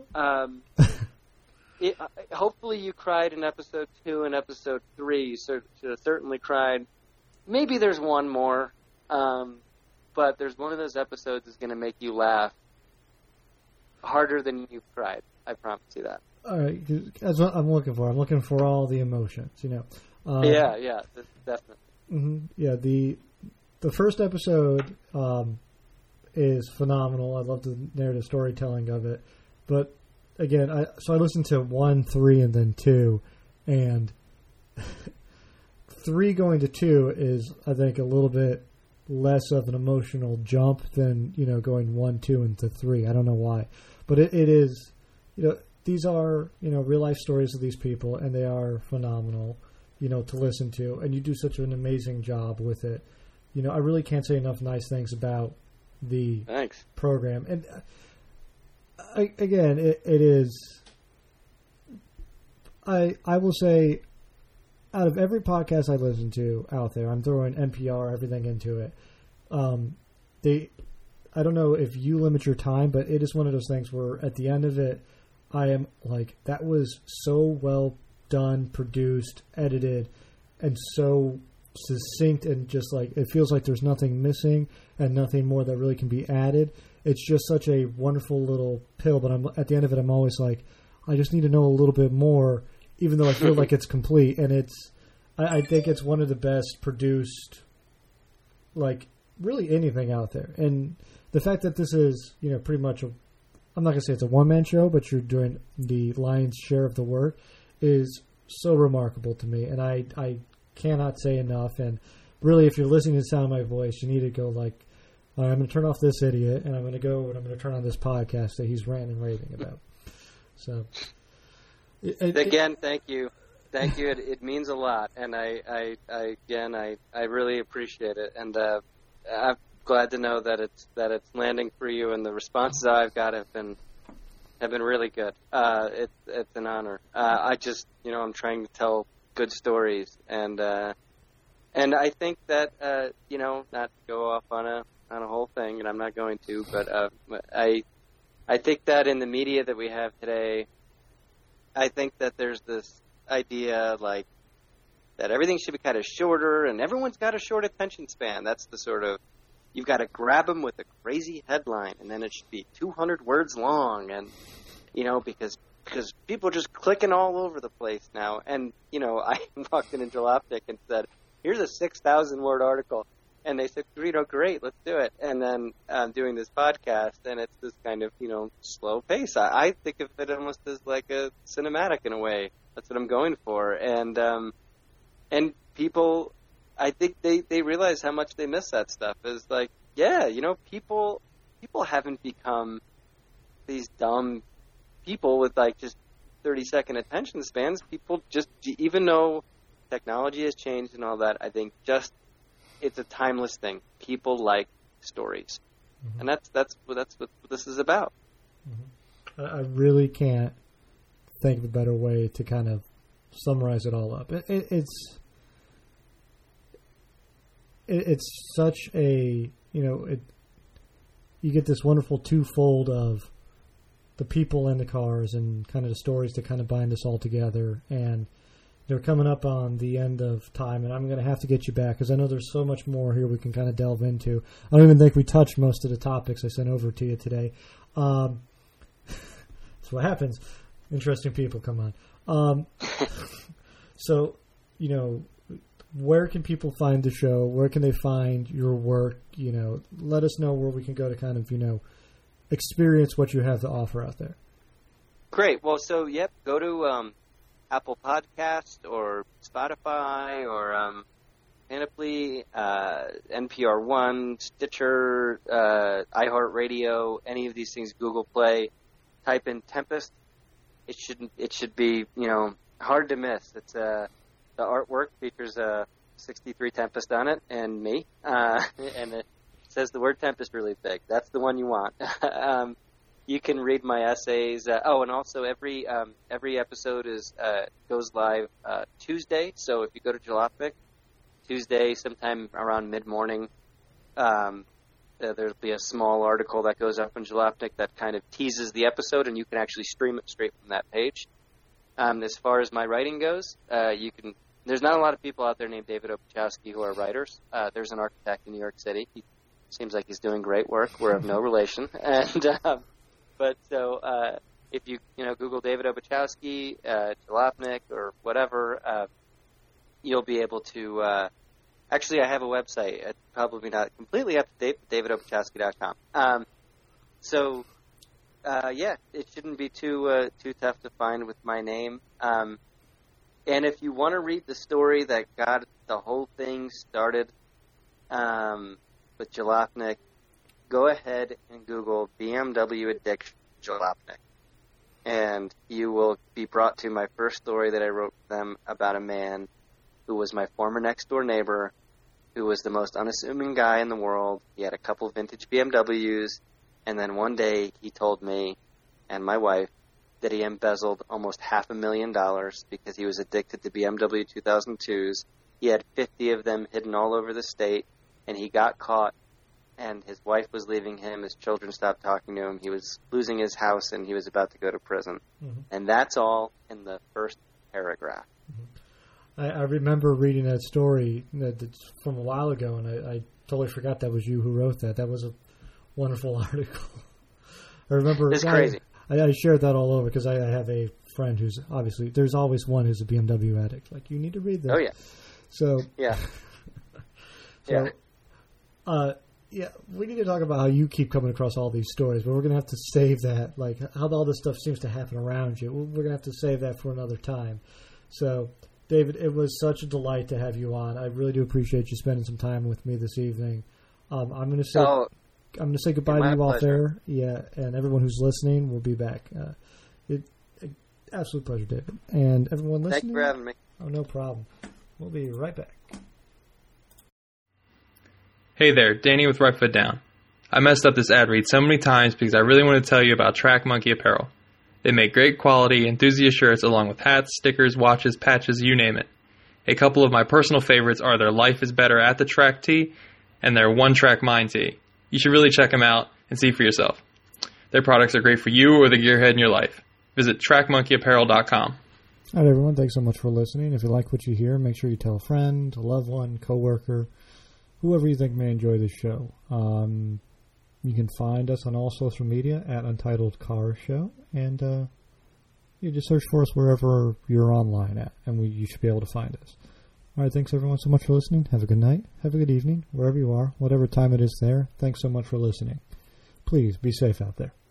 Hopefully you cried in episode 2 and episode 3. You should have certainly cried. Maybe there's one more, but there's one of those episodes that's going to make you laugh harder than you've cried. I promise you that. All right, that's what I'm looking for. I'm looking for all the emotions, you know. Yeah, definitely. Mm-hmm, yeah, the first episode is phenomenal. I love the narrative storytelling of it. But again, I listened to 1, 3, and then 2, and 3 going to 2 is, I think, a little bit less of an emotional jump than, you know, going 1, 2, into 3. I don't know why, but it is, you know, these are, you know, real life stories of these people, and they are phenomenal, you know, to listen to, and you do such an amazing job with it. You know, I really can't say enough nice things about the program. And again, it is, I will say, out of every podcast I listen to out there, I'm throwing NPR, everything into it. I don't know if you limit your time, but it is one of those things where at the end of it, I am like, that was so well done, produced, edited, and so succinct, and just like, it feels like there's nothing missing and nothing more that really can be added. It's just such a wonderful little pill, but at the end of it, I'm always like, I just need to know a little bit more, even though I feel like it's complete. And I think it's one of the best produced, like, really anything out there. And the fact that this is, you know, pretty much I'm not going to say it's a one-man show, but you're doing the lion's share of the work, is so remarkable to me. And I cannot say enough. And really, if you're listening to the sound of my voice, you need to go like, all right, I'm going to turn off this idiot, and I'm going to go and I'm going to turn on this podcast that he's ranting and raving about. So, again, thank you. Thank you. It means a lot, and I really appreciate it. And I'm glad to know that it's landing for you, and the responses I've got have been really good. It's an honor. I just, you know, I'm trying to tell good stories, and I think that you know, not to go off on a whole thing, and I'm not going to, but I think that in the media that we have today, I think that there's this idea like that everything should be kind of shorter, and everyone's got a short attention span. That's the sort of, you've got to grab them with a crazy headline, and then it should be 200 words long, and you know, because people are just clicking all over the place now. And you know, I walked in Jalopnik and said, "Here's a 6,000 word article," and they said, "You know, great, let's do it." And then I'm doing this podcast, and it's this kind of, you know, slow pace. I think of it almost as like a cinematic in a way. That's what I'm going for, and people, I think they realize how much they miss that stuff. Is like, yeah, you know, people haven't become these dumb people with like just 30-second attention spans. People just, even though technology has changed and all that, I think just it's a timeless thing. People like stories, mm-hmm. and that's what this is about. Mm-hmm. I really can't think of a better way to kind of summarize it all up. it's such a, you get this wonderful twofold of the people in the cars and kind of the stories that kind of bind us all together. And they're coming up on the end of time, and I'm going to have to get you back because I know there's so much more here we can kind of delve into. I don't even think we touched most of the topics I sent over to you today. That's what happens. Interesting people come on. So, where can people find the show? Where can they find your work? Let us know where we can go to kind of, experience what you have to offer out there. Great. Well, so, go to Apple Podcast or Spotify or Panoply, NPR One, Stitcher, iHeartRadio, any of these things, Google Play. Type in Tempest. It should be hard to miss. It's the artwork features a 63 Tempest on it and me, and it says the word Tempest really big. That's the one you want. You can read my essays. And also every episode goes live Tuesday. So if you go to Jalopnik, Tuesday sometime around mid-morning, there'll be a small article that goes up in Jalopnik that kind of teases the episode, and you can actually stream it straight from that page. As far as my writing goes, there's not a lot of people out there named David Obuchowski who are writers. There's an architect in New York City. He seems like he's doing great work. We're of no relation. And if you Google David Obuchowski, Jalopnik, or whatever, you'll be able to. Actually, I have a website. It's probably not completely up to date, davidobuchowski.com. It shouldn't be too tough to find with my name. And if you want to read the story that got the whole thing started with Jalopnik, go ahead and Google BMW Addiction Jalopnik. And you will be brought to my first story that I wrote for them about a man who was my former next-door neighbor, who was the most unassuming guy in the world. He had a couple vintage BMWs, and then one day he told me and my wife that he embezzled almost $500,000 because he was addicted to BMW 2002s. He had 50 of them hidden all over the state, and he got caught, and his wife was leaving him. His children stopped talking to him. He was losing his house, and he was about to go to prison. Mm-hmm. And that's all in the first paragraph. Mm-hmm. I remember reading that story that's from a while ago, and I totally forgot that was you who wrote that. That was a wonderful article. I remember it's crazy. I shared that all over because I have a friend who's obviously, there's always one who's a BMW addict. Like, you need to read that. Oh, yeah. So, yeah. We need to talk about how you keep coming across all these stories, but we're going to have to save that, like how all this stuff seems to happen around you. We're going to have to save that for another time. So, David, it was such a delight to have you on. I really do appreciate you spending some time with me this evening. I'm going to say goodbye to you off there. Yeah, and everyone who's listening, we'll be back. Absolute pleasure, David. And everyone listening. Thank you for having me. Oh, no problem. We'll be right back. Hey there, Danny with Right Foot Down. I messed up this ad read so many times because I really want to tell you about Track Monkey Apparel. They make great quality enthusiast shirts along with hats, stickers, watches, patches, you name it. A couple of my personal favorites are their Life is Better at the Track tee and their One Track Mind tee. You should really check them out and see for yourself. Their products are great for you or the gearhead in your life. Visit trackmonkeyapparel.com. All right, everyone. Thanks so much for listening. If you like what you hear, make sure you tell a friend, a loved one, coworker, whoever you think may enjoy this show. You can find us on all social media at Untitled Car Show, and you just search for us wherever you're online at, and you should be able to find us. All right, thanks everyone so much for listening. Have a good night. Have a good evening, wherever you are, whatever time it is there. Thanks so much for listening. Please be safe out there.